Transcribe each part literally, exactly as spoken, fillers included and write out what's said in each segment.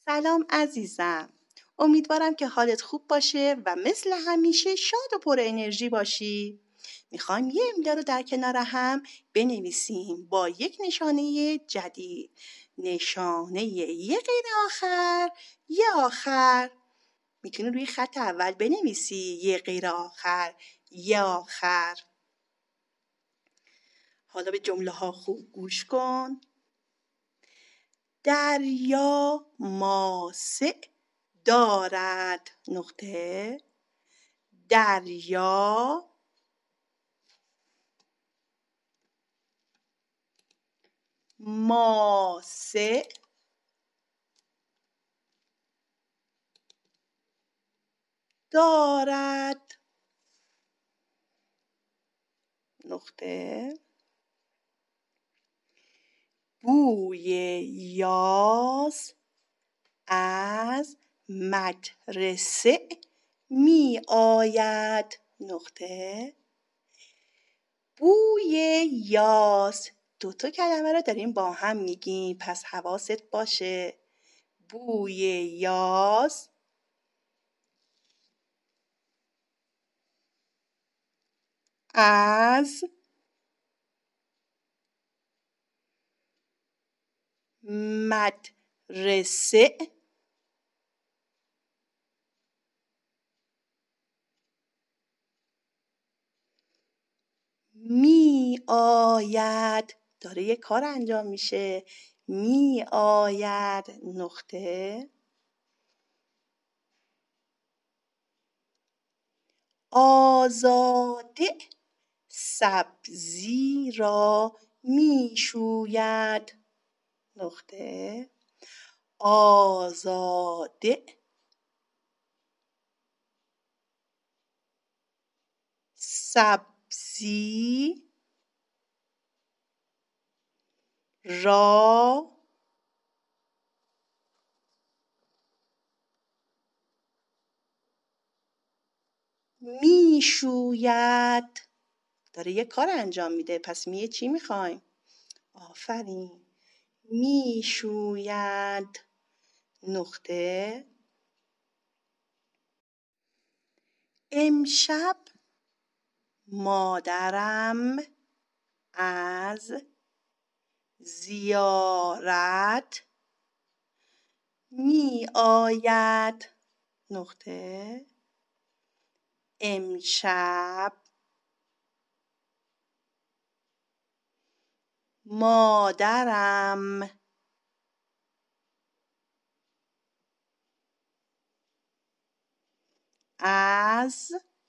سلام عزیزم. امیدوارم که حالت خوب باشه و مثل همیشه شاد و پر انرژی باشی. میخوایم یه املا رو در کنار هم بنویسیم با یک نشانه جدید. نشانه یه غیر آخر، یه آخر. میتونی روی خط اول بنویسی یه غیر آخر، یه آخر. حالا به جمله ها خوب گوش کن. دریا ماسه دارد نقطه. دریا ماسه دارد نقطه. بوی یاس از مدرسه می آید نقطه. بوی یاس، دو تا کلمه رو داریم با هم میگیم، پس حواست باشه. بوی یاس از مدرسه می آید. داره یه کار انجام میشه. می آید نقطه. آزاده سبزی را می شوید نقطه. آزاده سبزی را می شوید. داره یه کار انجام میده، پس میه چی میخوایم؟ آفرین. می شوید نقطه. امشب مادرم از زیارت می آید نقطه. امشب مادرم از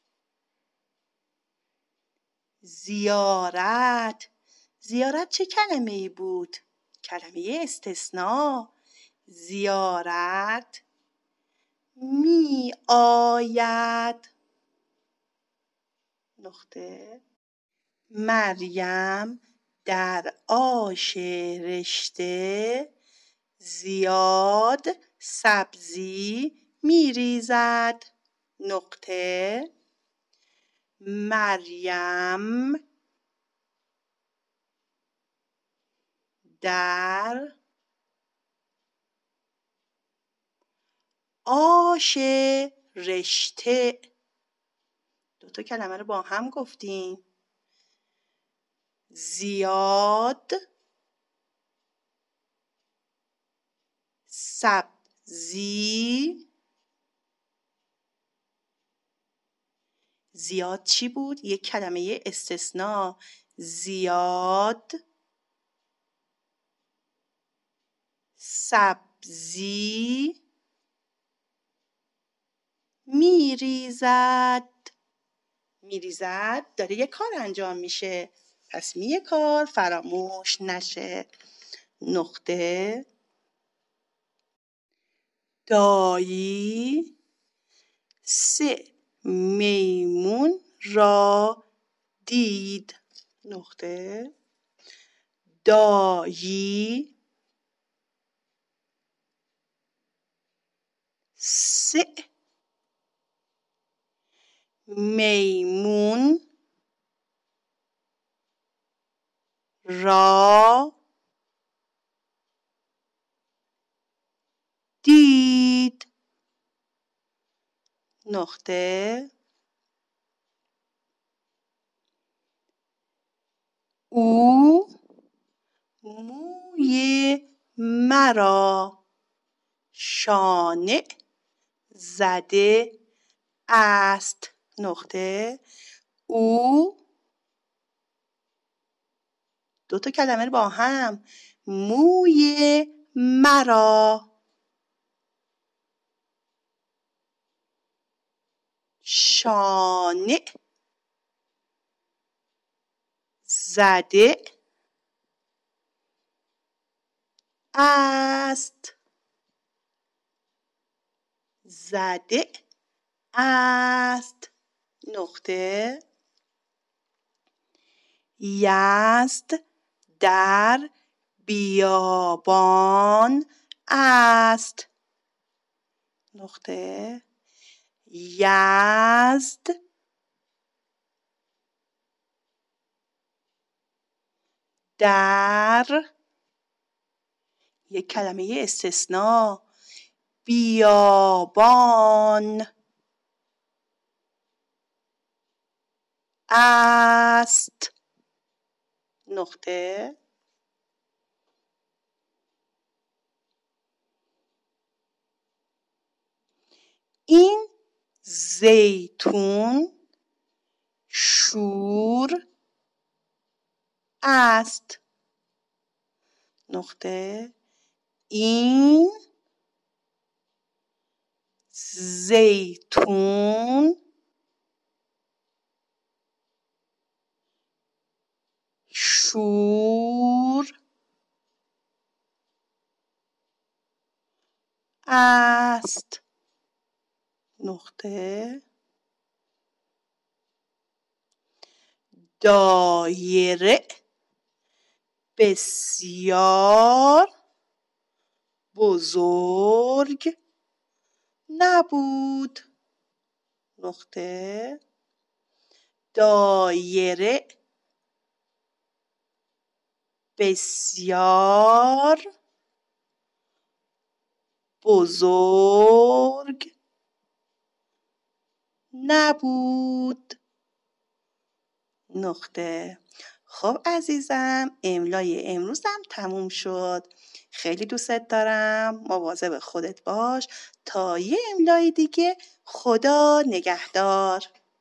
زیارت. زیارت چه کلمه ای بود؟ کلمه استثناء. زیارت می آید نقطه. مریم در آش رشته زیاد سبزی می ریزد نقطه. مریم در آش رشته. دو تا کلمه رو با هم گفتیم. زیاد سبزی. زیاد چی بود؟ یک کلمه استثناء. زیاد سبزی میریزد. میریزد داره یه کار انجام میشه، پس می کار فراموش نشه نقطه. دایی سه میمون را دید نقطه. دایی سه میمون را دید. نقطه او موی مرا شانه زده است. نقطه او دو تا کلمه رو با هم، موی مرا شانه زده است. زده است. نقطه یزد در بیابان است. نقطه یزد در یک کلمه استثناء بیابان است. نقطه این زیتون شور است. نقطه این زیتون شور است. نقطه دایره بسیار بزرگ نبود. نقطه دایره بسیار بزرگ نبود. نقطه. خب عزیزم، املای امروزم تموم شد. خیلی دوستت دارم. مواظب خودت باش. تا یه املای دیگه، خدا نگهدار.